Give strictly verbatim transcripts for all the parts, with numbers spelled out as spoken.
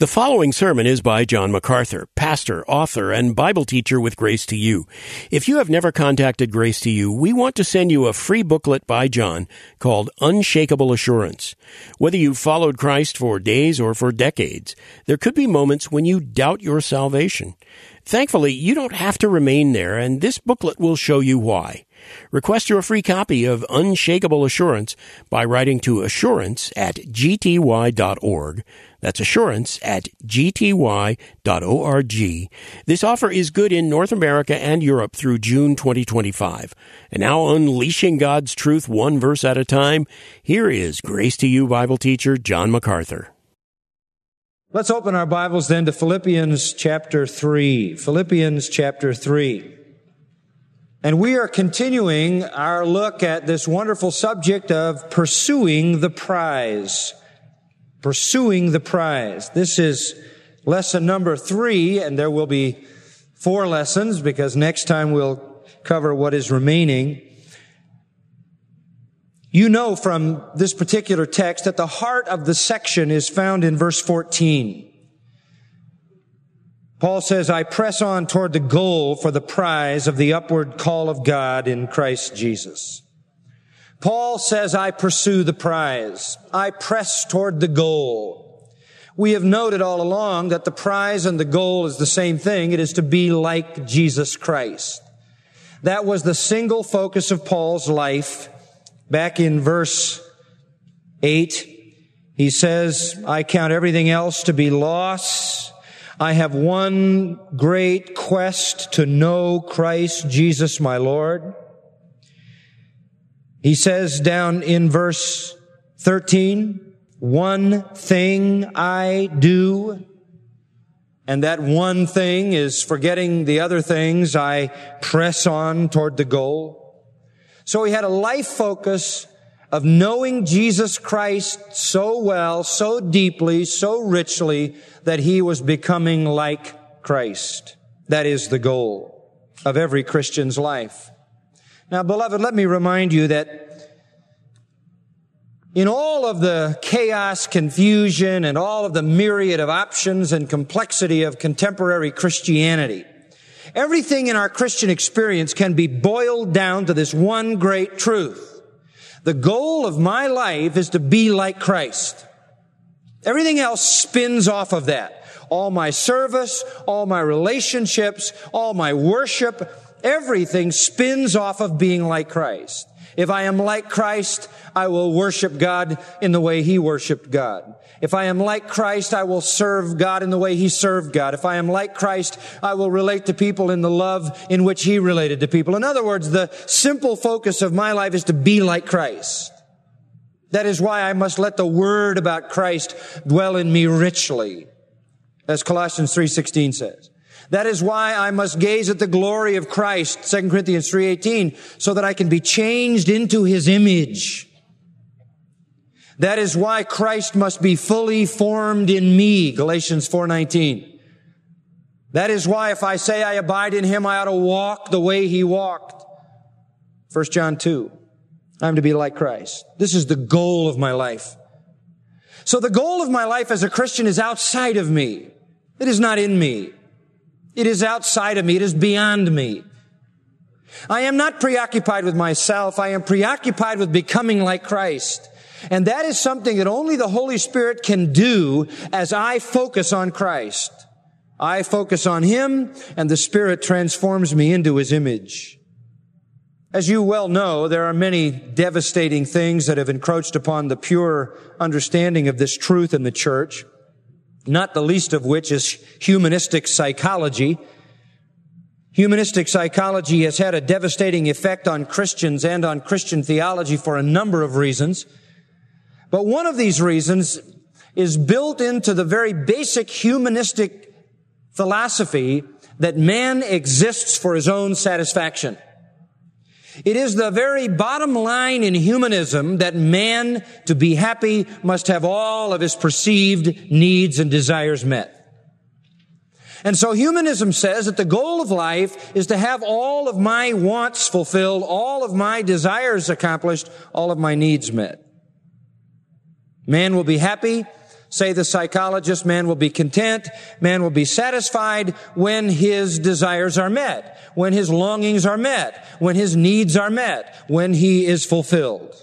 The following sermon is by John MacArthur, pastor, author, and Bible teacher with Grace to You. If you have never contacted Grace to You, we want to send you a free booklet by John called Unshakable Assurance. Whether you've followed Christ for days or for decades, there could be moments when you doubt your salvation. Thankfully, you don't have to remain there, and this booklet will show you why. Request your free copy of Unshakable Assurance by writing to assurance at g t y dot org. That's assurance at g t y dot org. This offer is good in North America and Europe through June twenty twenty-five. And now, unleashing God's truth one verse at a time, here is Grace to You Bible teacher John MacArthur. Let's open our Bibles then to Philippians chapter three. Philippians chapter three. And we are continuing our look at this wonderful subject of pursuing the prize. Pursuing the prize. This is lesson number three, and there will be four lessons because next time we'll cover what is remaining. You know from this particular text that the heart of the section is found in verse fourteen. Paul says, I press on toward the goal for the prize of the upward call of God in Christ Jesus. Paul says, I pursue the prize. I press toward the goal. We have noted all along that the prize and the goal is the same thing. It is to be like Jesus Christ. That was the single focus of Paul's life. Back in verse eight, he says, I count everything else to be loss. I have one great quest to know Christ Jesus my Lord. He says down in verse thirteen, one thing I do, and that one thing is forgetting the other things. I press on toward the goal. So he had a life focus of knowing Jesus Christ so well, so deeply, so richly, that he was becoming like Christ. That is the goal of every Christian's life. Now, beloved, let me remind you that in all of the chaos, confusion, and all of the myriad of options and complexity of contemporary Christianity, everything in our Christian experience can be boiled down to this one great truth. The goal of my life is to be like Christ. Everything else spins off of that. All my service, all my relationships, all my worship, everything spins off of being like Christ. If I am like Christ, I will worship God in the way He worshiped God. If I am like Christ, I will serve God in the way He served God. If I am like Christ, I will relate to people in the love in which He related to people. In other words, the simple focus of my life is to be like Christ. That is why I must let the word about Christ dwell in me richly, as Colossians three sixteen says. That is why I must gaze at the glory of Christ, Second Corinthians three eighteen, so that I can be changed into His image. That is why Christ must be fully formed in me, Galatians four nineteen. That is why if I say I abide in Him, I ought to walk the way He walked, First John two. I'm to be like Christ. This is the goal of my life. So the goal of my life as a Christian is outside of me. It is not in me. It is outside of me. It is beyond me. I am not preoccupied with myself. I am preoccupied with becoming like Christ. And that is something that only the Holy Spirit can do as I focus on Christ. I focus on Him, and the Spirit transforms me into His image. As you well know, there are many devastating things that have encroached upon the pure understanding of this truth in the church, not the least of which is humanistic psychology. Humanistic psychology has had a devastating effect on Christians and on Christian theology for a number of reasons. But one of these reasons is built into the very basic humanistic philosophy that man exists for his own satisfaction. It is the very bottom line in humanism that man, to be happy, must have all of his perceived needs and desires met. And so humanism says that the goal of life is to have all of my wants fulfilled, all of my desires accomplished, all of my needs met. Man will be happy Say the psychologist, man will be content, man will be satisfied when his desires are met, when his longings are met, when his needs are met, when he is fulfilled.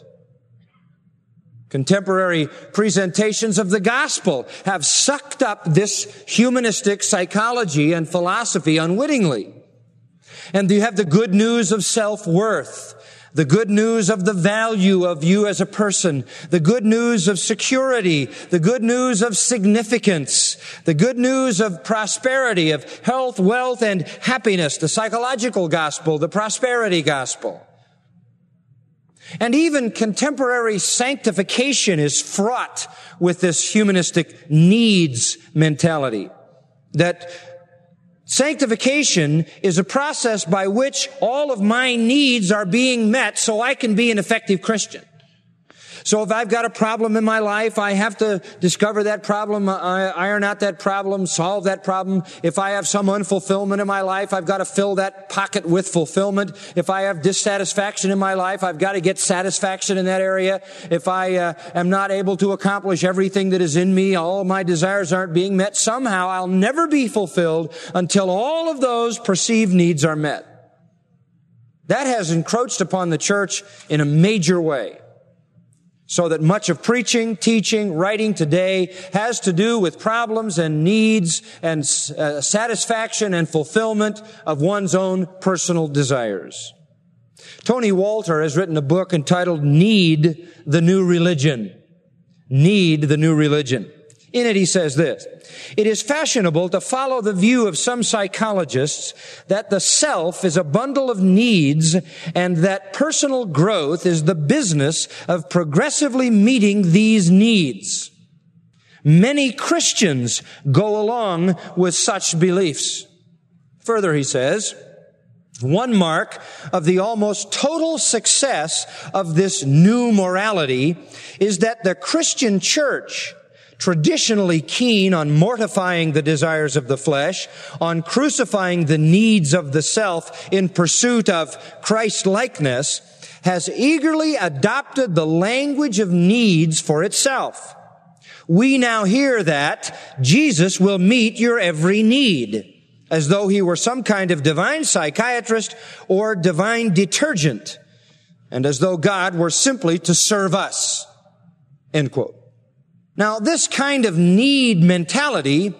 Contemporary presentations of the gospel have sucked up this humanistic psychology and philosophy unwittingly. And you have the good news of self-worth, the good news of the value of you as a person, the good news of security, the good news of significance, the good news of prosperity, of health, wealth, and happiness, the psychological gospel, the prosperity gospel. And even contemporary sanctification is fraught with this humanistic needs mentality, that sanctification is a process by which all of my needs are being met so I can be an effective Christian. So if I've got a problem in my life, I have to discover that problem, iron out that problem, solve that problem. If I have some unfulfillment in my life, I've got to fill that pocket with fulfillment. If I have dissatisfaction in my life, I've got to get satisfaction in that area. If I uh, am not able to accomplish everything that is in me, all of my desires aren't being met, somehow I'll never be fulfilled until all of those perceived needs are met. That has encroached upon the church in a major way. So that much of preaching, teaching, writing today has to do with problems and needs and uh, satisfaction and fulfillment of one's own personal desires. Tony Walter has written a book entitled Need the New Religion. Need the New Religion. In it he says this: it is fashionable to follow the view of some psychologists that the self is a bundle of needs and that personal growth is the business of progressively meeting these needs. Many Christians go along with such beliefs. Further, he says, one mark of the almost total success of this new morality is that the Christian church, traditionally keen on mortifying the desires of the flesh, on crucifying the needs of the self in pursuit of Christ-likeness, has eagerly adopted the language of needs for itself. We now hear that Jesus will meet your every need, as though he were some kind of divine psychiatrist or divine detergent, and as though God were simply to serve us. End quote. Now, this kind of need mentality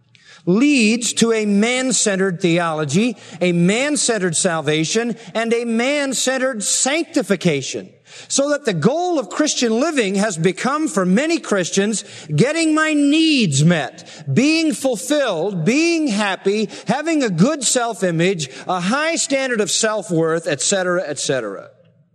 leads to a man-centered theology, a man-centered salvation, and a man-centered sanctification. So that the goal of Christian living has become, for many Christians, getting my needs met, being fulfilled, being happy, having a good self-image, a high standard of self-worth, et cetera, et cetera.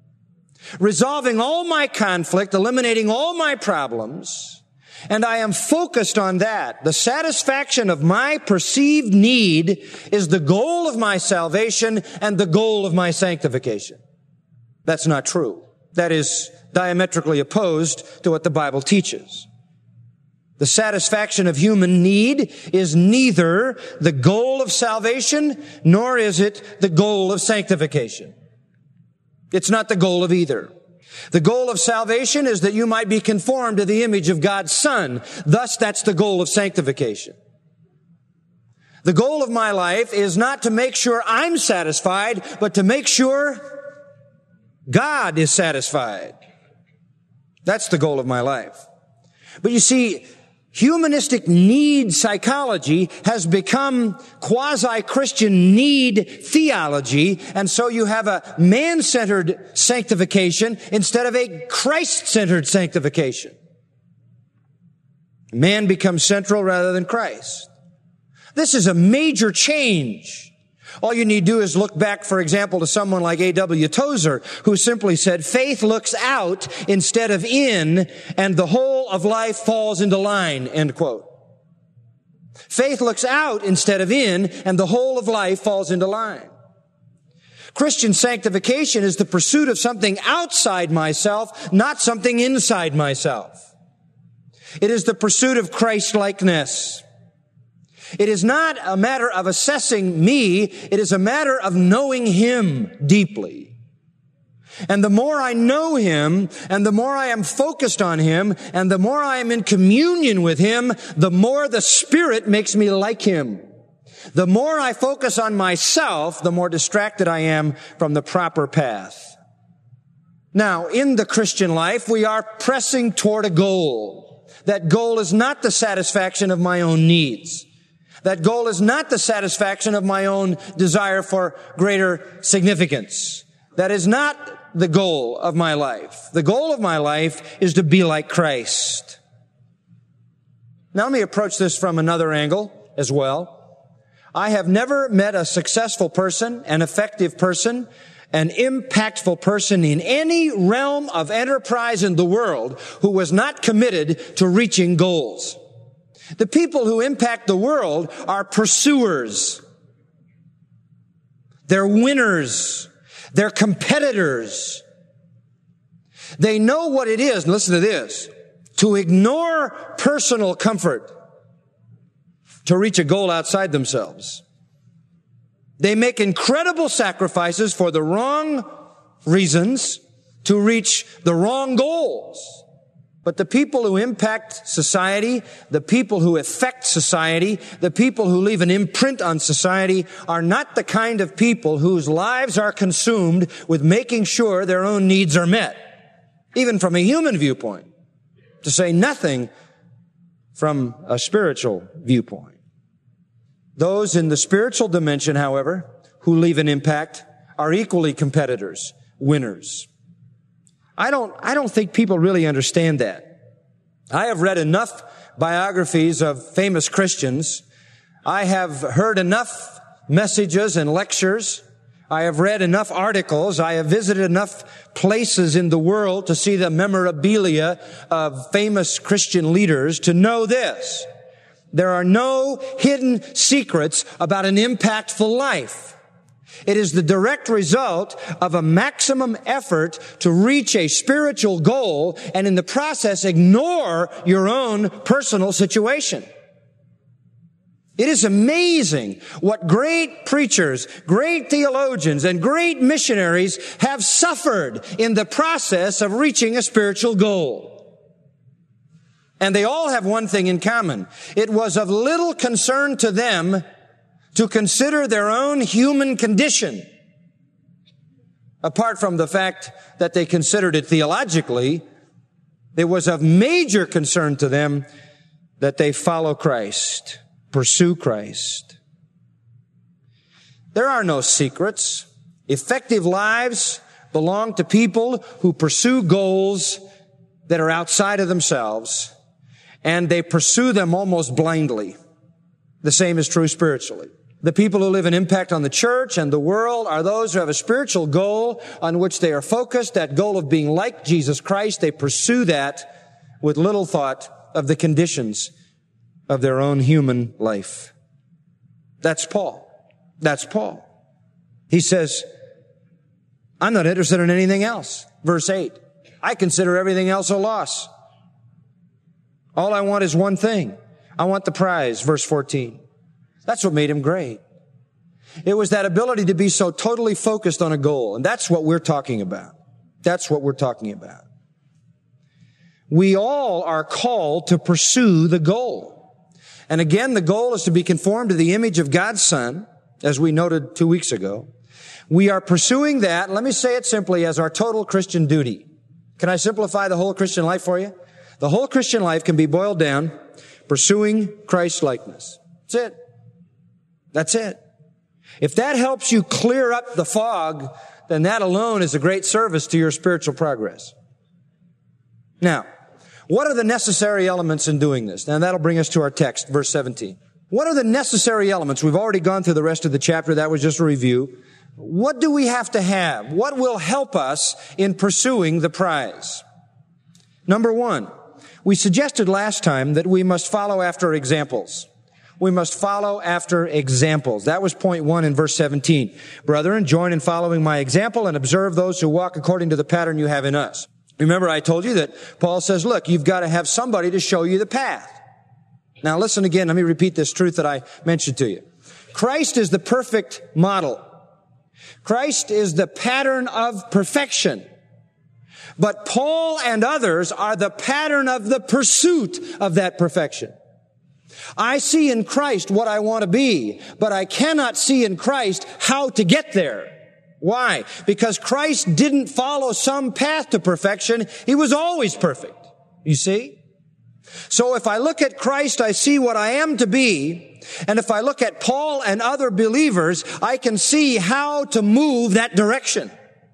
Resolving all my conflict, eliminating all my problems, and I am focused on that. The satisfaction of my perceived need is the goal of my salvation and the goal of my sanctification. That's not true. That is diametrically opposed to what the Bible teaches. The satisfaction of human need is neither the goal of salvation, nor is it the goal of sanctification. It's not the goal of either. The goal of salvation is that you might be conformed to the image of God's Son. Thus, that's the goal of sanctification. The goal of my life is not to make sure I'm satisfied, but to make sure God is satisfied. That's the goal of my life. But you see, humanistic need psychology has become quasi-Christian need theology, and so you have a man-centered sanctification instead of a Christ-centered sanctification. Man becomes central rather than Christ. This is a major change. All you need to do is look back, for example, to someone like A W Tozer, who simply said, faith looks out instead of in, and the whole of life falls into line, end quote. Faith looks out instead of in, and the whole of life falls into line. Christian sanctification is the pursuit of something outside myself, not something inside myself. It is the pursuit of Christ-likeness. It is not a matter of assessing me. It is a matter of knowing Him deeply. And the more I know Him, and the more I am focused on Him, and the more I am in communion with Him, the more the Spirit makes me like Him. The more I focus on myself, the more distracted I am from the proper path. Now, in the Christian life, we are pressing toward a goal. That goal is not the satisfaction of my own needs. That goal is not the satisfaction of my own desire for greater significance. That is not the goal of my life. The goal of my life is to be like Christ. Now let me approach this from another angle as well. I have never met a successful person, an effective person, an impactful person in any realm of enterprise in the world who was not committed to reaching goals. The people who impact the world are pursuers. They're winners. They're competitors. They know what it is, and listen to this, to ignore personal comfort to reach a goal outside themselves. They make incredible sacrifices for the wrong reasons to reach the wrong goals. But the people who impact society, the people who affect society, the people who leave an imprint on society are not the kind of people whose lives are consumed with making sure their own needs are met, even from a human viewpoint, to say nothing from a spiritual viewpoint. Those in the spiritual dimension, however, who leave an impact are equally competitors, winners. I don't, I don't think people really understand that. I have read enough biographies of famous Christians. I have heard enough messages and lectures. I have read enough articles. I have visited enough places in the world to see the memorabilia of famous Christian leaders to know this. There are no hidden secrets about an impactful life. It is the direct result of a maximum effort to reach a spiritual goal and in the process ignore your own personal situation. It is amazing what great preachers, great theologians, and great missionaries have suffered in the process of reaching a spiritual goal. And they all have one thing in common. It was of little concern to them to consider their own human condition, apart from the fact that they considered it theologically. It was of major concern to them that they follow Christ, pursue Christ. There are no secrets. Effective lives belong to people who pursue goals that are outside of themselves, and they pursue them almost blindly. The same is true spiritually. The people who live an impact on the church and the world are those who have a spiritual goal on which they are focused, that goal of being like Jesus Christ. They pursue that with little thought of the conditions of their own human life. That's Paul. That's Paul. He says, I'm not interested in anything else. Verse eight, I consider everything else a loss. All I want is one thing. I want the prize. Verse fourteen. That's what made him great. It was that ability to be so totally focused on a goal. And that's what we're talking about. That's what we're talking about. We all are called to pursue the goal. And again, the goal is to be conformed to the image of God's Son, as we noted two weeks ago. We are pursuing that, let me say it simply, as our total Christian duty. Can I simplify the whole Christian life for you? The whole Christian life can be boiled down, pursuing Christ's likeness. That's it. That's it. If that helps you clear up the fog, then that alone is a great service to your spiritual progress. Now, what are the necessary elements in doing this? Now that'll bring us to our text, verse seventeen. What are the necessary elements? We've already gone through the rest of the chapter. That was just a review. What do we have to have? What will help us in pursuing the prize? Number one, we suggested last time that we must follow after examples. We must follow after examples. That was point one in verse seventeen. Brethren, join in following my example and observe those who walk according to the pattern you have in us. Remember, I told you that Paul says, look, you've got to have somebody to show you the path. Now listen again. Let me repeat this truth that I mentioned to you. Christ is the perfect model. Christ is the pattern of perfection. But Paul and others are the pattern of the pursuit of that perfection. I see in Christ what I want to be, but I cannot see in Christ how to get there. Why? Because Christ didn't follow some path to perfection. He was always perfect. You see? So if I look at Christ, I see what I am to be. And if I look at Paul and other believers, I can see how to move that direction.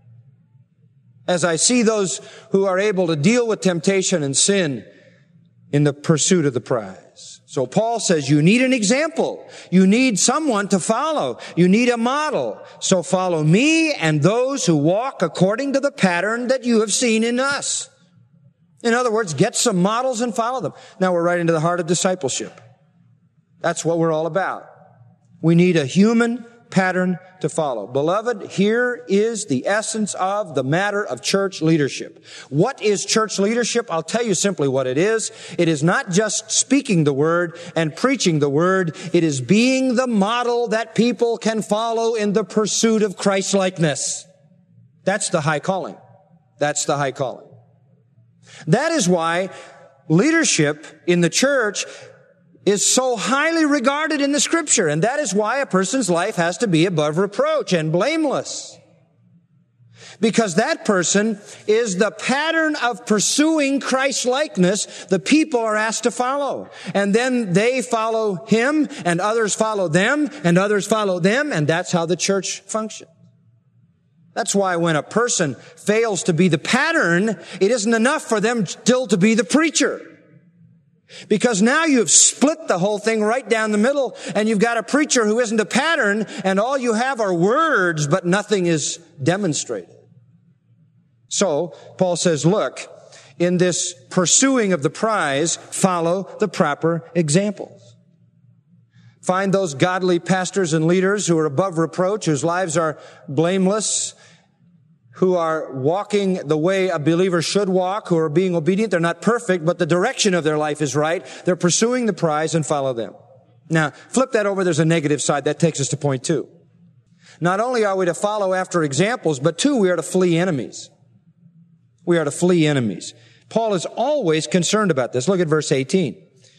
As I see those who are able to deal with temptation and sin in the pursuit of the prize. So Paul says you need an example. You need someone to follow. You need a model. So follow me and those who walk according to the pattern that you have seen in us. In other words, get some models and follow them. Now we're right into the heart of discipleship. That's what we're all about. We need a human pattern to follow. Beloved, here is the essence of the matter of church leadership. What is church leadership? I'll tell you simply what it is. It is not just speaking the word and preaching the word. It is being the model that people can follow in the pursuit of Christ-likeness. That's the high calling. That's the high calling. That is why leadership in the church is so highly regarded in the Scripture. And that is why a person's life has to be above reproach and blameless. Because that person is the pattern of pursuing Christ-likeness the people are asked to follow. And then they follow him, and others follow them, and others follow them, and that's how the church functions. That's why when a person fails to be the pattern, it isn't enough for them still to be the preacher. Because now you've split the whole thing right down the middle, and you've got a preacher who isn't a pattern, and all you have are words, but nothing is demonstrated. So, Paul says, look, in this pursuing of the prize, follow the proper examples. Find those godly pastors and leaders who are above reproach, whose lives are blameless, who are walking the way a believer should walk, who are being obedient. They're not perfect, but the direction of their life is right. They're pursuing the prize, and follow them. Now, flip that over. There's a negative side. That takes us to point two. Not only are we to follow after examples, but two, we are to flee enemies. We are to flee enemies. Paul is always concerned about this. Look at verse eighteen.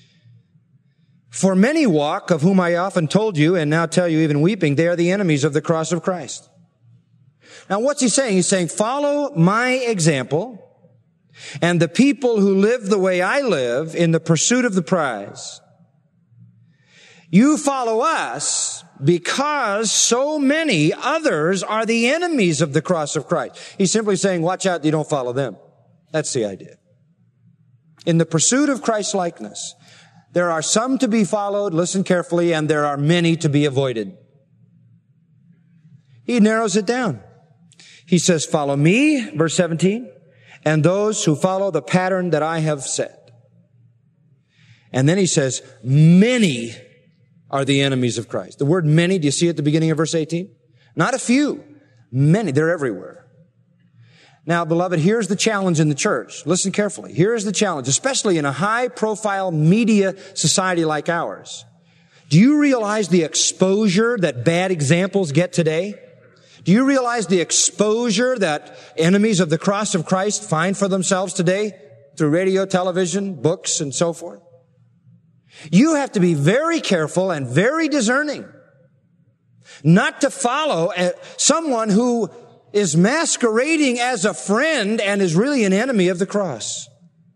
For many walk, of whom I often told you, and now tell you even weeping, they are the enemies of the cross of Christ. Now, what's he saying? He's saying, follow my example, and the people who live the way I live in the pursuit of the prize. You follow us because so many others are the enemies of the cross of Christ. He's simply saying, watch out, you don't follow them. That's the idea. In the pursuit of Christ-likeness, there are some to be followed, listen carefully, and there are many to be avoided. He narrows it down. He says, follow me, verse seventeen, and those who follow the pattern that I have set. And then he says, many are the enemies of Christ. The word many, do you see at the beginning of verse eighteen? Not a few. Many. They're everywhere. Now, beloved, here's the challenge in the church. Listen carefully. Here's the challenge, especially in a high-profile media society like ours. Do you realize the exposure that bad examples get today? Do you realize the exposure that enemies of the cross of Christ find for themselves today through radio, television, books, and so forth? You have to be very careful and very discerning not to follow someone who is masquerading as a friend and is really an enemy of the cross.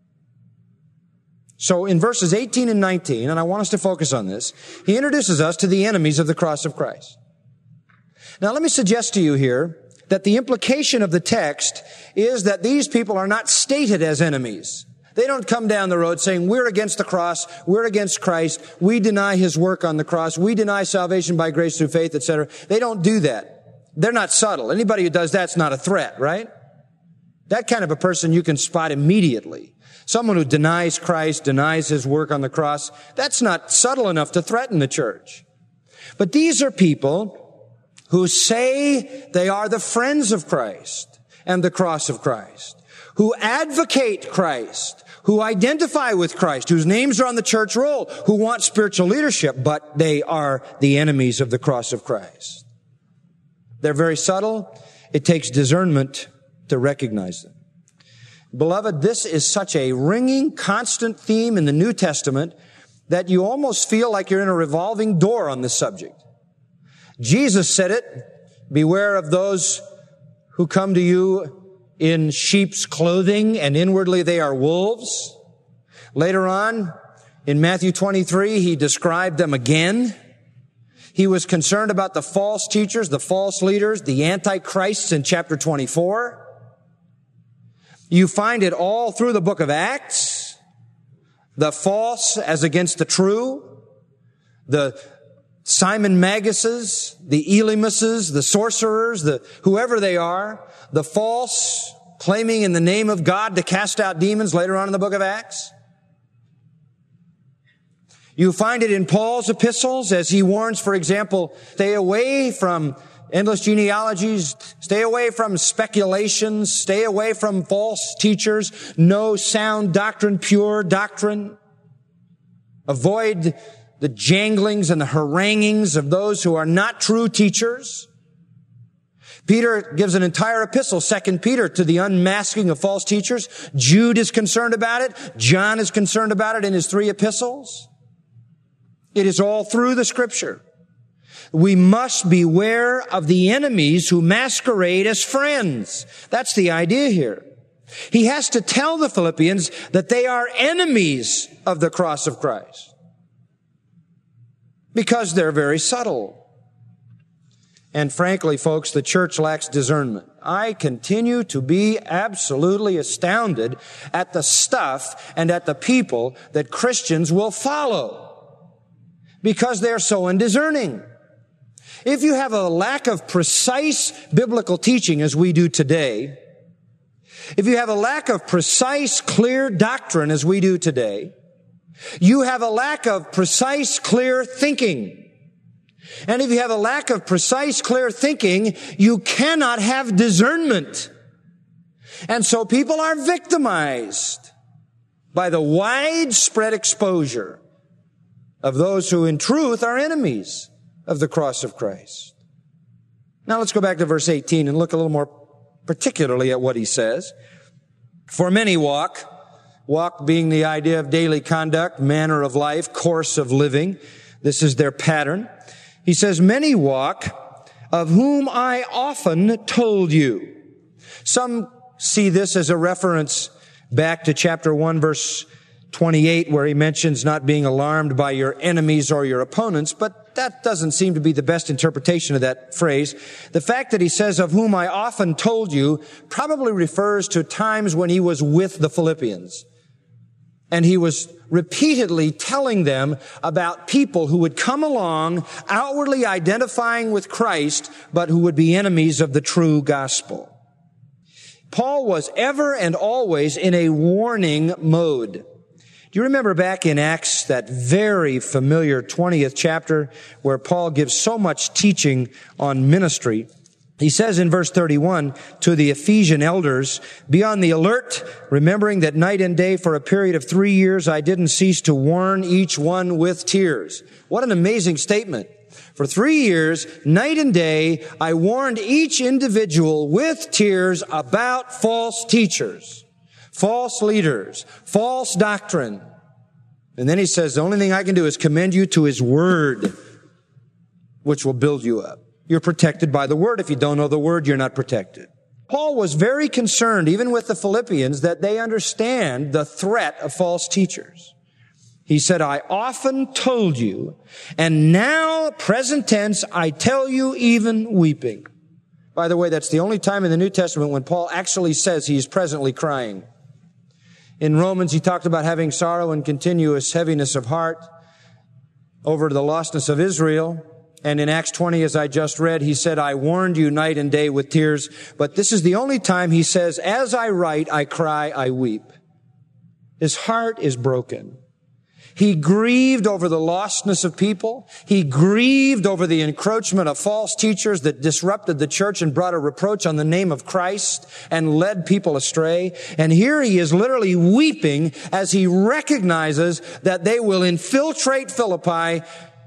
So in verses eighteen and nineteen, and I want us to focus on this, he introduces us to the enemies of the cross of Christ. Now, let me suggest to you here that the implication of the text is that these people are not stated as enemies. They don't come down the road saying, we're against the cross, we're against Christ, we deny his work on the cross, we deny salvation by grace through faith, et cetera. They don't do that. They're not subtle. Anybody who does that's not a threat, right? That kind of a person you can spot immediately. Someone who denies Christ, denies his work on the cross, that's not subtle enough to threaten the church. But these are people who say they are the friends of Christ and the cross of Christ, who advocate Christ, who identify with Christ, whose names are on the church roll, who want spiritual leadership, but they are the enemies of the cross of Christ. They're very subtle. It takes discernment to recognize them. Beloved, this is such a ringing, constant theme in the New Testament that you almost feel like you're in a revolving door on this subject. Jesus said it, beware of those who come to you in sheep's clothing and inwardly they are wolves. Later on, in Matthew twenty-three, he described them again. He was concerned about the false teachers, the false leaders, the antichrists in chapter twenty-four. You find it all through the book of Acts. The false as against the true. The Simon Maguses, the Elymases, the sorcerers, the whoever they are. The false claiming in the name of God to cast out demons later on in the book of Acts. You find it in Paul's epistles as he warns, for example, stay away from endless genealogies, stay away from speculations, stay away from false teachers, no sound doctrine, pure doctrine. Avoid the janglings and the haranguings of those who are not true teachers. Peter gives an entire epistle, Second Peter, to the unmasking of false teachers. Jude is concerned about it. John is concerned about it in his three epistles. It is all through the Scripture. We must beware of the enemies who masquerade as friends. That's the idea here. He has to tell the Philippians that they are enemies of the cross of Christ because they're very subtle. And frankly, folks, the church lacks discernment. I continue to be absolutely astounded at the stuff and at the people that Christians will follow because they're so undiscerning. If you have a lack of precise biblical teaching as we do today, if you have a lack of precise, clear doctrine as we do today, you have a lack of precise, clear thinking. And if you have a lack of precise, clear thinking, you cannot have discernment. And so people are victimized by the widespread exposure of those who in truth are enemies of the cross of Christ. Now let's go back to verse eighteen and look a little more particularly at what he says. For many walk, walk being the idea of daily conduct, manner of life, course of living. This is their pattern. He says, many walk, of whom I often told you. Some see this as a reference back to chapter one, verse twenty-eight, where he mentions not being alarmed by your enemies or your opponents, but that doesn't seem to be the best interpretation of that phrase. The fact that he says, of whom I often told you, probably refers to times when he was with the Philippians. And he was repeatedly telling them about people who would come along outwardly identifying with Christ, but who would be enemies of the true gospel. Paul was ever and always in a warning mode. Do you remember back in Acts, that very familiar twentieth chapter where Paul gives so much teaching on ministry? He says in verse thirty-one to the Ephesian elders, be on the alert, remembering that night and day for a period of three years I didn't cease to warn each one with tears. What an amazing statement. For three years, night and day, I warned each individual with tears about false teachers, false leaders, false doctrine. And then he says, the only thing I can do is commend you to his word, which will build you up. You're protected by the word. If you don't know the word, you're not protected. Paul was very concerned, even with the Philippians, that they understand the threat of false teachers. He said, I often told you, and now, present tense, I tell you even weeping. By the way, that's the only time in the New Testament when Paul actually says he is presently crying. In Romans, he talked about having sorrow and continuous heaviness of heart over the lostness of Israel. And in Acts twenty, as I just read, he said, I warned you night and day with tears. But this is the only time he says, as I write, I cry, I weep. His heart is broken. He grieved over the lostness of people. He grieved over the encroachment of false teachers that disrupted the church and brought a reproach on the name of Christ and led people astray. And here he is literally weeping as he recognizes that they will infiltrate Philippi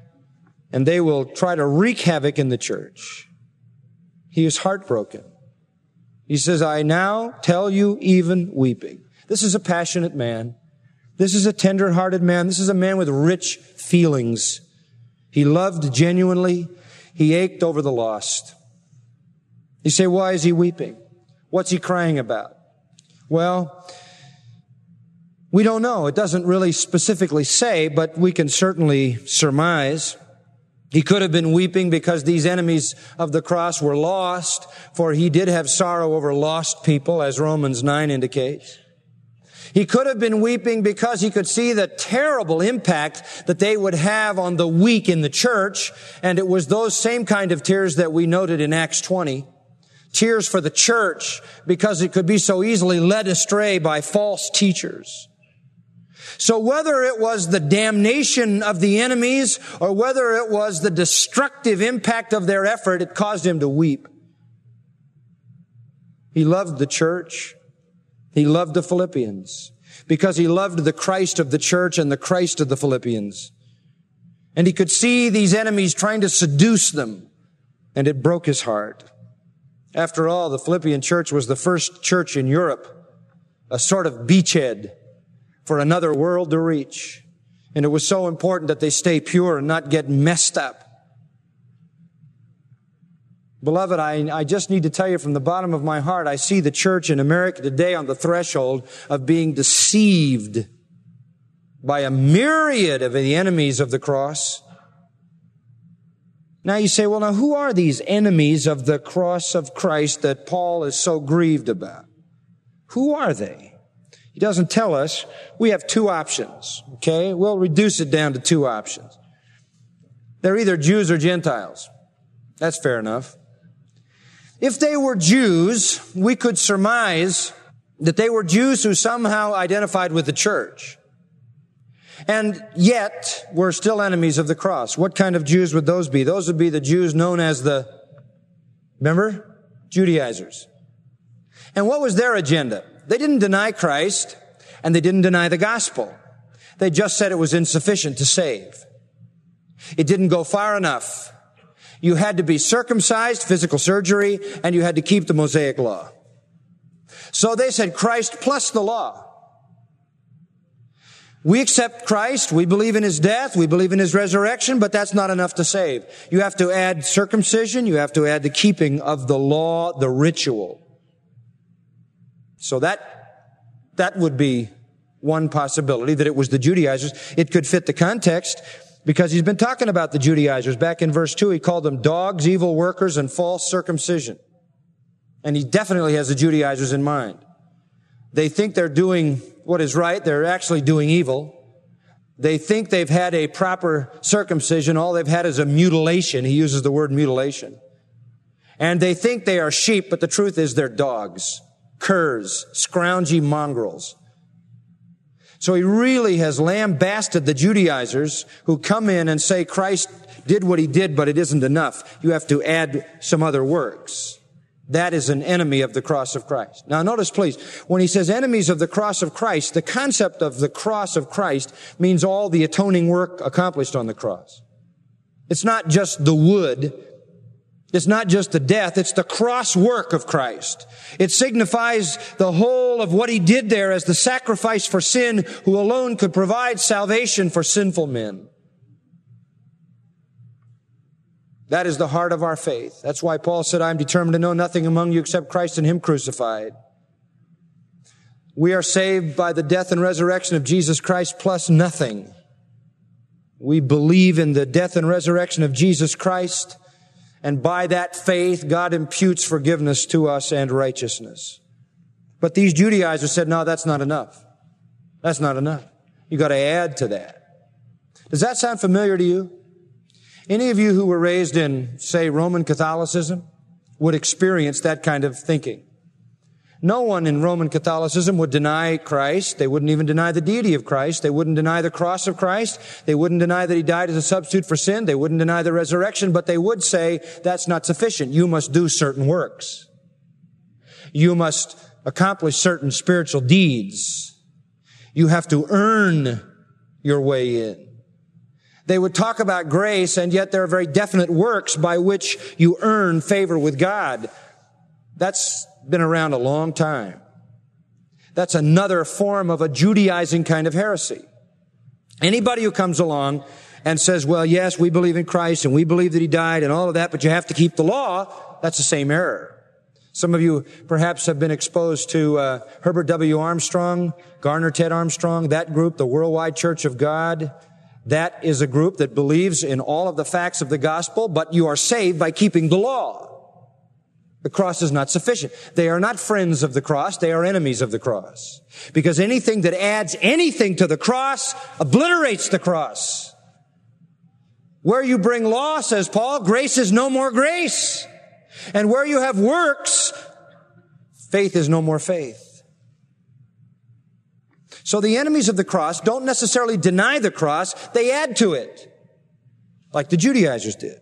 and they will try to wreak havoc in the church. He is heartbroken. He says, I now tell you even weeping. This is a passionate man. This is a tender-hearted man. This is a man with rich feelings. He loved genuinely. He ached over the lost. You say, why is he weeping? What's he crying about? Well, we don't know. It doesn't really specifically say, but we can certainly surmise. He could have been weeping because these enemies of the cross were lost, for he did have sorrow over lost people, as Romans nine indicates. He could have been weeping because he could see the terrible impact that they would have on the weak in the church, and it was those same kind of tears that we noted in Acts twenty. Tears for the church, because it could be so easily led astray by false teachers. So whether it was the damnation of the enemies or whether it was the destructive impact of their effort, it caused him to weep. He loved the church. He loved the Philippians because he loved the Christ of the church and the Christ of the Philippians. And he could see these enemies trying to seduce them, and it broke his heart. After all, the Philippian church was the first church in Europe, a sort of beachhead for another world to reach. And it was so important that they stay pure and not get messed up. Beloved, I, I just need to tell you from the bottom of my heart, I see the church in America today on the threshold of being deceived by a myriad of the enemies of the cross. Now you say, well, now who are these enemies of the cross of Christ that Paul is so grieved about? Who are they? He doesn't tell us. We have two options, okay? We'll reduce it down to two options. They're either Jews or Gentiles. That's fair enough. If they were Jews, we could surmise that they were Jews who somehow identified with the church. And yet, we're still enemies of the cross. What kind of Jews would those be? Those would be the Jews known as the, remember? Judaizers. And what was their agenda? They didn't deny Christ, and they didn't deny the gospel. They just said it was insufficient to save. It didn't go far enough. You had to be circumcised, physical surgery, and you had to keep the Mosaic law. So they said Christ plus the law. We accept Christ, we believe in His death, we believe in His resurrection, but that's not enough to save. You have to add circumcision, you have to add the keeping of the law, the ritual. So that, that would be one possibility, that it was the Judaizers. It could fit the context, because he's been talking about the Judaizers. Back in verse two, he called them dogs, evil workers, and false circumcision. And he definitely has the Judaizers in mind. They think they're doing what is right. They're actually doing evil. They think they've had a proper circumcision. All they've had is a mutilation. He uses the word mutilation. And they think they are sheep, but the truth is they're dogs, curs, scroungy mongrels. So he really has lambasted the Judaizers who come in and say Christ did what He did, but it isn't enough. You have to add some other works. That is an enemy of the cross of Christ. Now notice please, when he says enemies of the cross of Christ, the concept of the cross of Christ means all the atoning work accomplished on the cross. It's not just the wood. It's not just the death. It's the cross work of Christ. It signifies the whole of what He did there as the sacrifice for sin, who alone could provide salvation for sinful men. That is the heart of our faith. That's why Paul said, I am determined to know nothing among you except Christ and Him crucified. We are saved by the death and resurrection of Jesus Christ plus nothing. We believe in the death and resurrection of Jesus Christ, and by that faith, God imputes forgiveness to us and righteousness. But these Judaizers said, no, that's not enough. That's not enough. You got to add to that. Does that sound familiar to you? Any of you who were raised in, say, Roman Catholicism would experience that kind of thinking. No one in Roman Catholicism would deny Christ. They wouldn't even deny the deity of Christ. They wouldn't deny the cross of Christ. They wouldn't deny that He died as a substitute for sin. They wouldn't deny the resurrection, but they would say that's not sufficient. You must do certain works. You must accomplish certain spiritual deeds. You have to earn your way in. They would talk about grace, and yet there are very definite works by which you earn favor with God. That's been around a long time. That's another form of a Judaizing kind of heresy. Anybody who comes along and says, well, yes, we believe in Christ and we believe that He died and all of that, but you have to keep the law, that's the same error. Some of you perhaps have been exposed to uh, Herbert W. Armstrong, Garner Ted Armstrong, that group, the Worldwide Church of God. That is a group that believes in all of the facts of the gospel, but you are saved by keeping the law. The cross is not sufficient. They are not friends of the cross. They are enemies of the cross. Because anything that adds anything to the cross obliterates the cross. Where you bring law, says Paul, grace is no more grace. And where you have works, faith is no more faith. So the enemies of the cross don't necessarily deny the cross, they add to it, like the Judaizers did.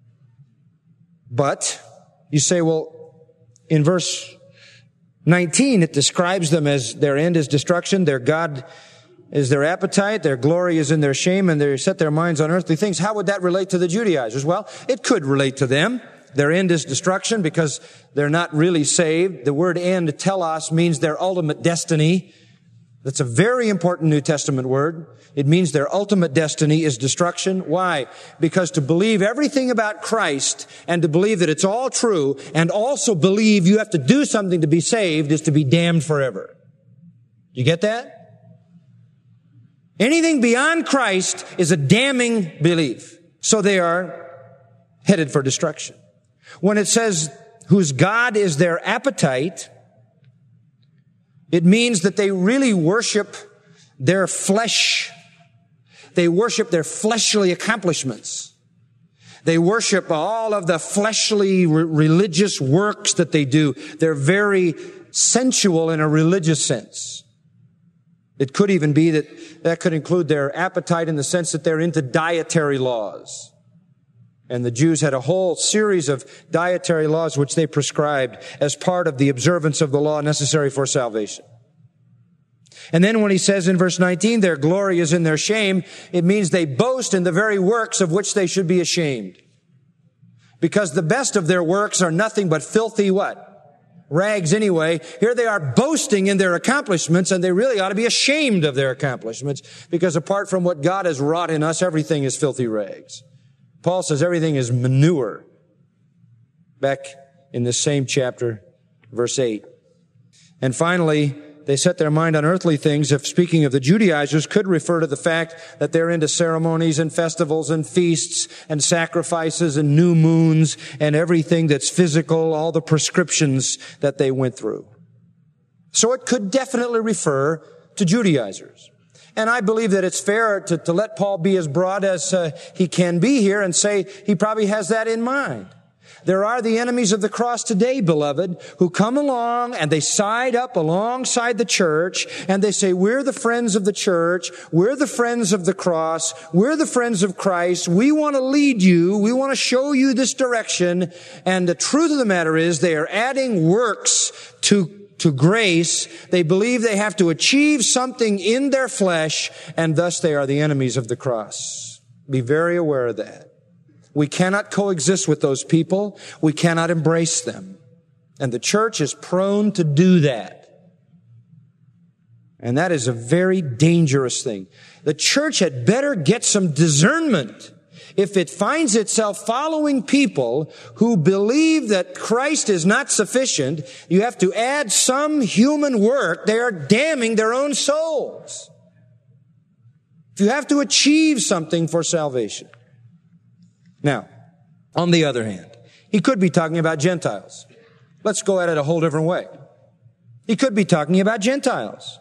But you say, well, in verse nineteen, it describes them as their end is destruction, their God is their appetite, their glory is in their shame, and they set their minds on earthly things. How would that relate to the Judaizers? Well, it could relate to them. Their end is destruction because they're not really saved. The word end, telos, means their ultimate destiny. That's a very important New Testament word. It means their ultimate destiny is destruction. Why? Because to believe everything about Christ and to believe that it's all true and also believe you have to do something to be saved is to be damned forever. You get that? Anything beyond Christ is a damning belief. So they are headed for destruction. When it says, whose God is their appetite, it means that they really worship their flesh. They worship their fleshly accomplishments. They worship all of the fleshly re- religious works that they do. They're very sensual in a religious sense. It could even be that that could include their appetite in the sense that they're into dietary laws. And the Jews had a whole series of dietary laws which they prescribed as part of the observance of the law necessary for salvation. And then when he says in verse nineteen, their glory is in their shame, it means they boast in the very works of which they should be ashamed. Because the best of their works are nothing but filthy what? Rags anyway. Here they are boasting in their accomplishments, and they really ought to be ashamed of their accomplishments, because apart from what God has wrought in us, everything is filthy rags. Paul says everything is manure. Back in this same chapter, verse eight. And finally, they set their mind on earthly things, if speaking of the Judaizers, could refer to the fact that they're into ceremonies and festivals and feasts and sacrifices and new moons and everything that's physical, all the prescriptions that they went through. So it could definitely refer to Judaizers. And I believe that it's fair to, to let Paul be as broad as uh, he can be here and say he probably has that in mind. There are the enemies of the cross today, beloved, who come along and they side up alongside the church and they say, we're the friends of the church. We're the friends of the cross. We're the friends of Christ. We want to lead you. We want to show you this direction. And the truth of the matter is they are adding works to to grace. They believe they have to achieve something in their flesh, and thus they are the enemies of the cross. Be very aware of that. We cannot coexist with those people. We cannot embrace them. And the church is prone to do that. And that is a very dangerous thing. The church had better get some discernment. If it finds itself following people who believe that Christ is not sufficient, you have to add some human work, they are damning their own souls. If you have to achieve something for salvation. Now, on the other hand, he could be talking about Gentiles. Let's go at it a whole different way. He could be talking about Gentiles.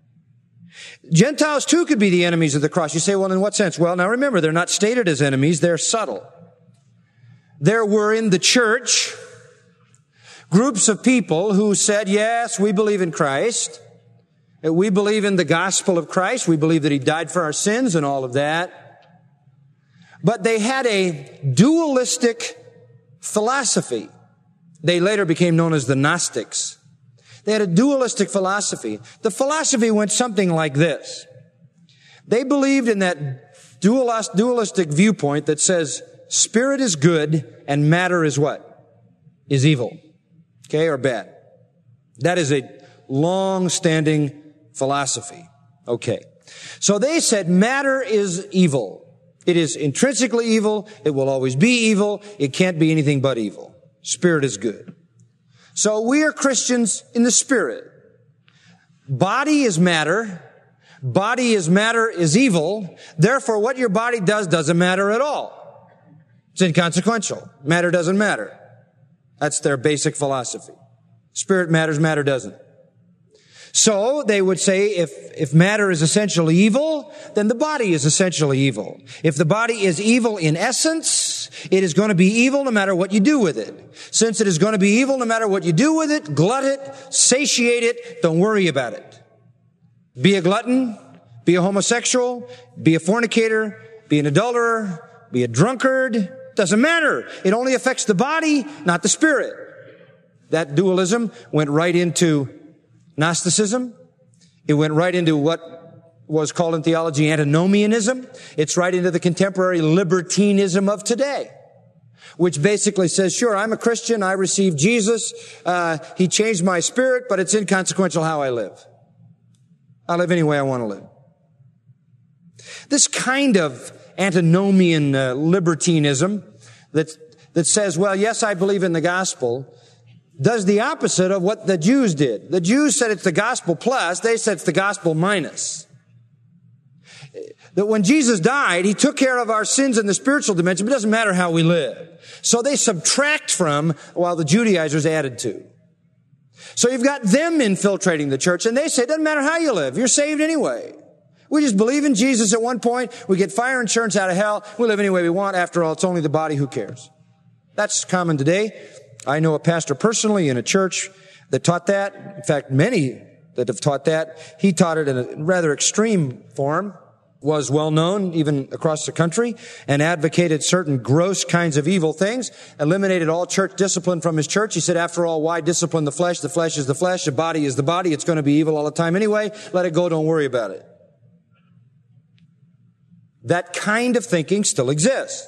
Gentiles too could be the enemies of the cross. You say, well, in what sense? Well, now remember, they're not stated as enemies, they're subtle. There were in the church groups of people who said, yes, we believe in Christ. We believe in the gospel of Christ. We believe that He died for our sins and all of that. But they had a dualistic philosophy. They later became known as the Gnostics. They had a dualistic philosophy. The philosophy went something like this. They believed in that dualistic viewpoint that says spirit is good and matter is what? Is evil. Okay, or bad. That is a long-standing philosophy. Okay. So they said matter is evil. It is intrinsically evil. It will always be evil. It can't be anything but evil. Spirit is good. So we are Christians in the Spirit. Body is matter. Body is matter is evil. Therefore, what your body does doesn't matter at all. It's inconsequential. Matter doesn't matter. That's their basic philosophy. Spirit matters, matter doesn't. So they would say if, if matter is essentially evil, then the body is essentially evil. If the body is evil in essence, it is going to be evil no matter what you do with it. Since it is going to be evil no matter what you do with it, glut it, satiate it, don't worry about it. Be a glutton, be a homosexual, be a fornicator, be an adulterer, be a drunkard. Doesn't matter. It only affects the body, not the spirit. That dualism went right into Gnosticism. It went right into what was called in theology antinomianism. It's right into the contemporary libertinism of today, which basically says, sure, I'm a Christian. I received Jesus. Uh, he changed my spirit, but it's inconsequential how I live. I live any way I want to live. This kind of antinomian uh, libertinism that, that says, well, yes, I believe in the gospel, does the opposite of what the Jews did. The Jews said it's the gospel plus, they said it's the gospel minus. That when Jesus died, He took care of our sins in the spiritual dimension, but it doesn't matter how we live. So they subtract from, while the Judaizers added to. So you've got them infiltrating the church, and they say it doesn't matter how you live, you're saved anyway. We just believe in Jesus at one point, we get fire insurance out of hell, we live any way we want, after all, it's only the body, who cares? That's common today. I know a pastor personally in a church that taught that. In fact, many that have taught that. He taught it in a rather extreme form, was well known even across the country, and advocated certain gross kinds of evil things, eliminated all church discipline from his church. He said, after all, why discipline the flesh? The flesh is the flesh. The body is the body. It's going to be evil all the time anyway. Let it go. Don't worry about it. That kind of thinking still exists.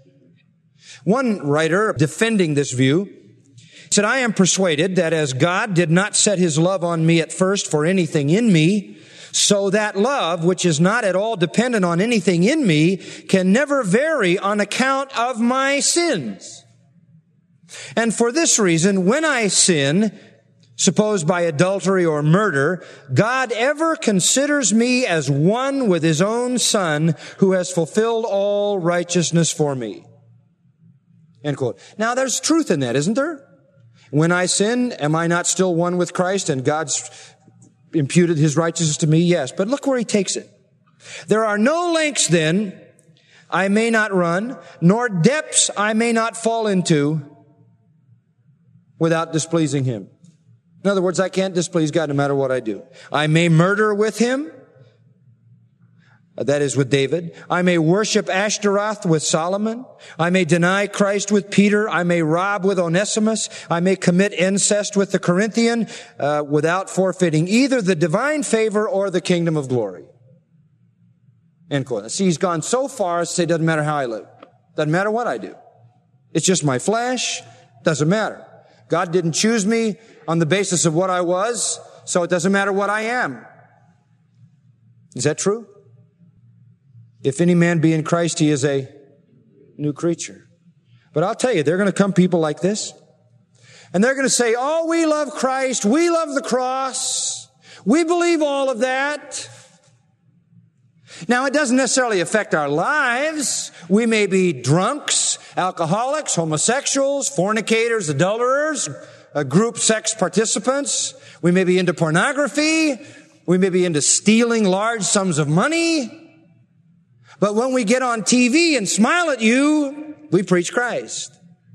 One writer defending this view said, I am persuaded that as God did not set His love on me at first for anything in me, so that love, which is not at all dependent on anything in me, can never vary on account of my sins. And for this reason, when I sin, suppose by adultery or murder, God ever considers me as one with His own Son who has fulfilled all righteousness for me. End quote. Now there's truth in that, isn't there? When I sin, am I not still one with Christ and God's imputed His righteousness to me? Yes. But look where he takes it. There are no lengths then I may not run, nor depths I may not fall into without displeasing Him. In other words, I can't displease God no matter what I do. I may murder with Him. That is with David. I may worship Ashtaroth with Solomon. I may deny Christ with Peter. I may rob with Onesimus. I may commit incest with the Corinthian uh, without forfeiting either the divine favor or the kingdom of glory. End quote. See, he's gone so far as to say it doesn't matter how I live. Doesn't matter what I do. It's just my flesh. Doesn't matter. God didn't choose me on the basis of what I was, so it doesn't matter what I am. Is that true? If any man be in Christ, he is a new creature. But I'll tell you, there are going to come people like this, and they're going to say, oh, we love Christ, we love the cross, we believe all of that. Now, it doesn't necessarily affect our lives. We may be drunks, alcoholics, homosexuals, fornicators, adulterers, uh, group sex participants. We may be into pornography. We may be into stealing large sums of money. But when we get on T V and smile at you, we preach Christ.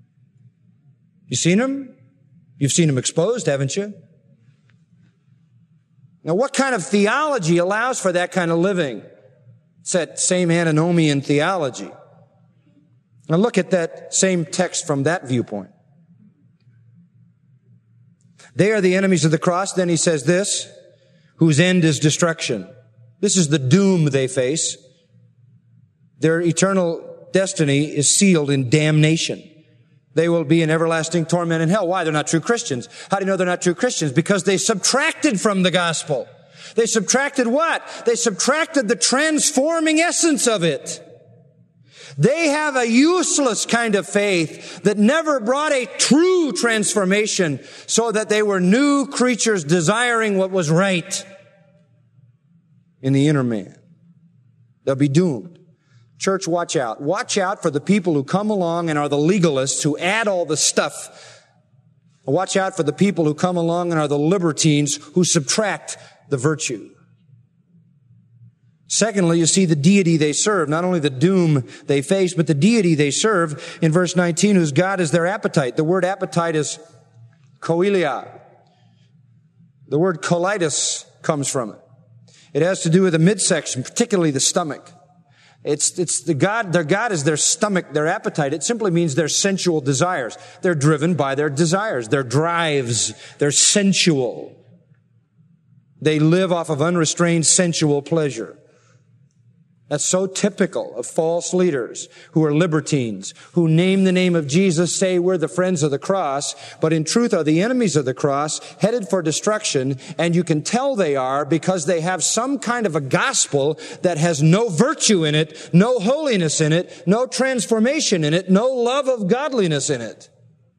You seen him? You've seen him exposed, haven't you? Now, what kind of theology allows for that kind of living? It's that same antinomian theology. Now look at that same text from that viewpoint. They are the enemies of the cross. Then he says this, whose end is destruction. This is the doom they face. Their eternal destiny is sealed in damnation. They will be in everlasting torment in hell. Why? They're not true Christians. How do you know they're not true Christians? Because they subtracted from the gospel. They subtracted what? They subtracted the transforming essence of it. They have a useless kind of faith that never brought a true transformation, so that they were new creatures desiring what was right in the inner man. They'll be doomed. Church, watch out. Watch out for the people who come along and are the legalists who add all the stuff. Watch out for the people who come along and are the libertines who subtract the virtue. Secondly, you see the deity they serve, not only the doom they face, but the deity they serve in verse nineteen, whose God is their appetite. The word appetite is koilia. The word colitis comes from it. It has to do with the midsection, particularly the stomach. It's, it's the God, their God is their stomach, their appetite. It simply means their sensual desires. They're driven by their desires, their drives. They're sensual. They live off of unrestrained sensual pleasure. That's so typical of false leaders who are libertines, who name the name of Jesus, say we're the friends of the cross, but in truth are the enemies of the cross, headed for destruction, and you can tell they are because they have some kind of a gospel that has no virtue in it, no holiness in it, no transformation in it, no love of godliness in it.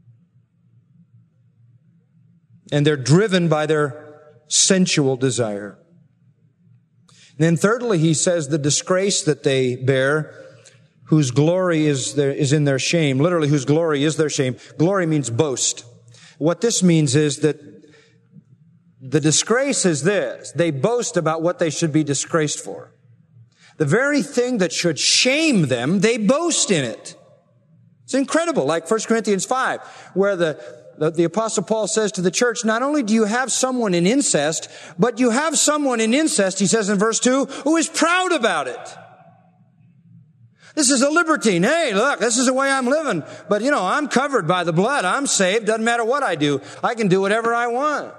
And they're driven by their sensual desire. And then thirdly, he says the disgrace that they bear, whose glory is their, is in their shame. Literally, whose glory is their shame. Glory means boast. What this means is that the disgrace is this. They boast about what they should be disgraced for. The very thing that should shame them, they boast in it. It's incredible. Like First Corinthians five, where the The, the Apostle Paul says to the church, not only do you have someone in incest, but you have someone in incest, he says in verse two, who is proud about it. This is a libertine. Hey, look, this is the way I'm living. But, you know, I'm covered by the blood. I'm saved. Doesn't matter what I do. I can do whatever I want.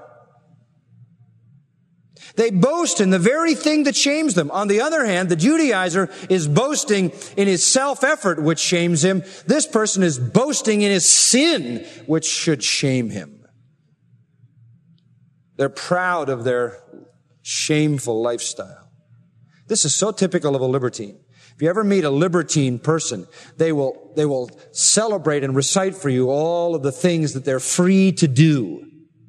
They boast in the very thing that shames them. On the other hand, the Judaizer is boasting in his self-effort, which shames him. This person is boasting in his sin, which should shame him. They're proud of their shameful lifestyle. This is so typical of a libertine. If you ever meet a libertine person, they will, they will celebrate and recite for you all of the things that they're free to do.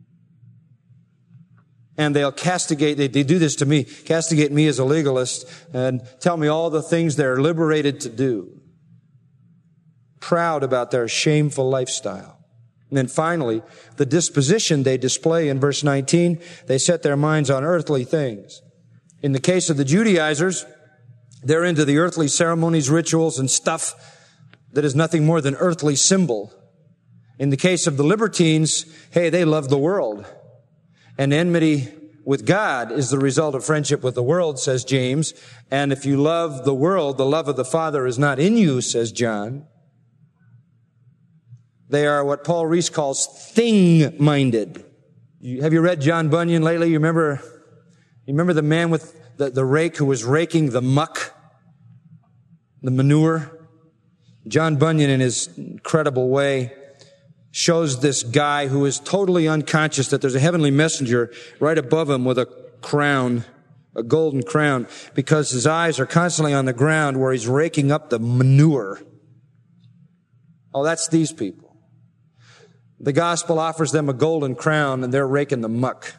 And they'll castigate, they, they do this to me, castigate me as a legalist and tell me all the things they're liberated to do. Proud about their shameful lifestyle. And then finally, the disposition they display in verse nineteen, they set their minds on earthly things. In the case of the Judaizers, they're into the earthly ceremonies, rituals, and stuff that is nothing more than earthly symbol. In the case of the libertines, hey, they love the world. And enmity with God is the result of friendship with the world, says James. And if you love the world, the love of the Father is not in you, says John. They are what Paul Rees calls thing-minded. You, have you read John Bunyan lately? You remember, you remember the man with the, the rake who was raking the muck, the manure? John Bunyan, in his incredible way, shows this guy who is totally unconscious that there's a heavenly messenger right above him with a crown, a golden crown, because his eyes are constantly on the ground where he's raking up the manure. Oh, that's these people. The gospel offers them a golden crown and they're raking the muck.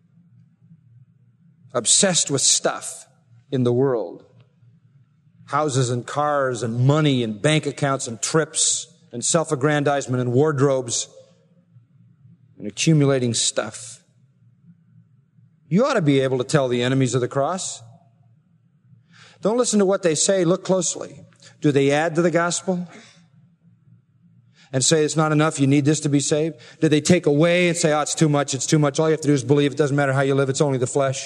Obsessed with stuff in the world. Houses and cars and money and bank accounts and trips and self-aggrandizement and wardrobes and accumulating stuff. You ought to be able to tell the enemies of the cross. Don't listen to what they say. Look closely. Do they add to the gospel and say it's not enough, you need this to be saved? Do they take away and say, oh, it's too much, it's too much, all you have to do is believe, it doesn't matter how you live, it's only the flesh?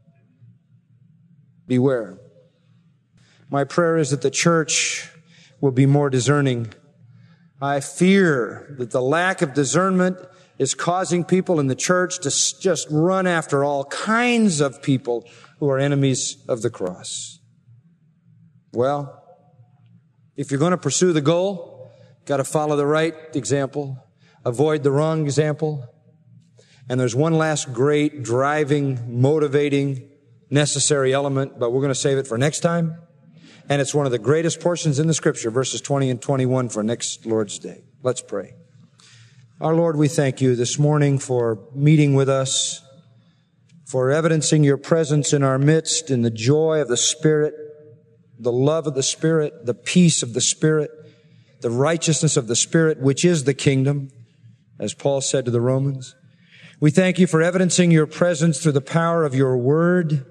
Beware. My prayer is that the church will be more discerning. I fear that the lack of discernment is causing people in the church to just run after all kinds of people who are enemies of the cross. Well, if you're going to pursue the goal, Got to follow the right example, avoid the wrong example. And there's one last great driving, motivating, necessary element, but we're going to save it for next time. And it's one of the greatest portions in the Scripture, verses twenty and twenty-one for next Lord's Day. Let's pray. Our Lord, we thank you this morning for meeting with us, for evidencing your presence in our midst in the joy of the Spirit, the love of the Spirit, the peace of the Spirit, the righteousness of the Spirit, which is the kingdom, as Paul said to the Romans. We thank you for evidencing your presence through the power of your word.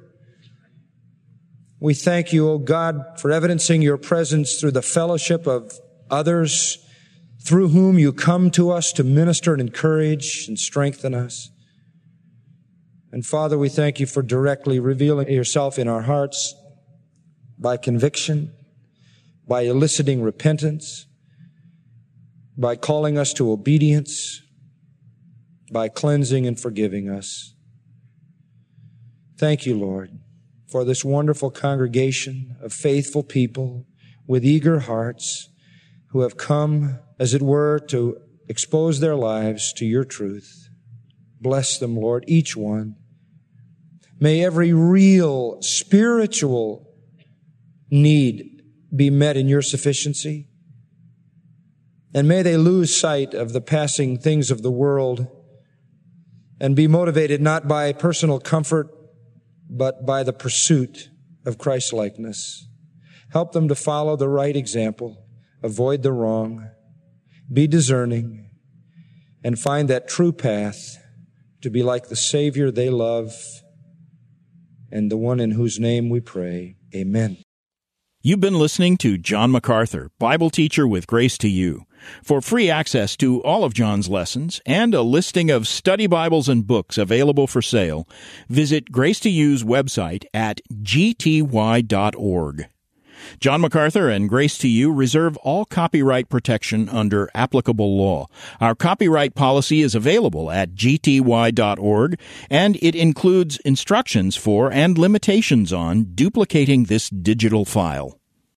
We thank you, O God, for evidencing your presence through the fellowship of others through whom you come to us to minister and encourage and strengthen us. And Father, we thank you for directly revealing yourself in our hearts by conviction, by eliciting repentance, by calling us to obedience, by cleansing and forgiving us. Thank you, Lord, for this wonderful congregation of faithful people with eager hearts who have come, as it were, to expose their lives to your truth. Bless them, Lord, each one. May every real spiritual need be met in your sufficiency. And may they lose sight of the passing things of the world and be motivated not by personal comfort, but by the pursuit of Christ-likeness. Help them to follow the right example, avoid the wrong, be discerning, and find that true path to be like the Savior they love and the one in whose name we pray. Amen. You've been listening to John MacArthur, Bible teacher with Grace to You. For free access to all of John's lessons and a listing of study Bibles and books available for sale, visit Grace to You's website at g t y dot org. John MacArthur and Grace to You reserve all copyright protection under applicable law. Our copyright policy is available at g t y dot org, and it includes instructions for and limitations on duplicating this digital file.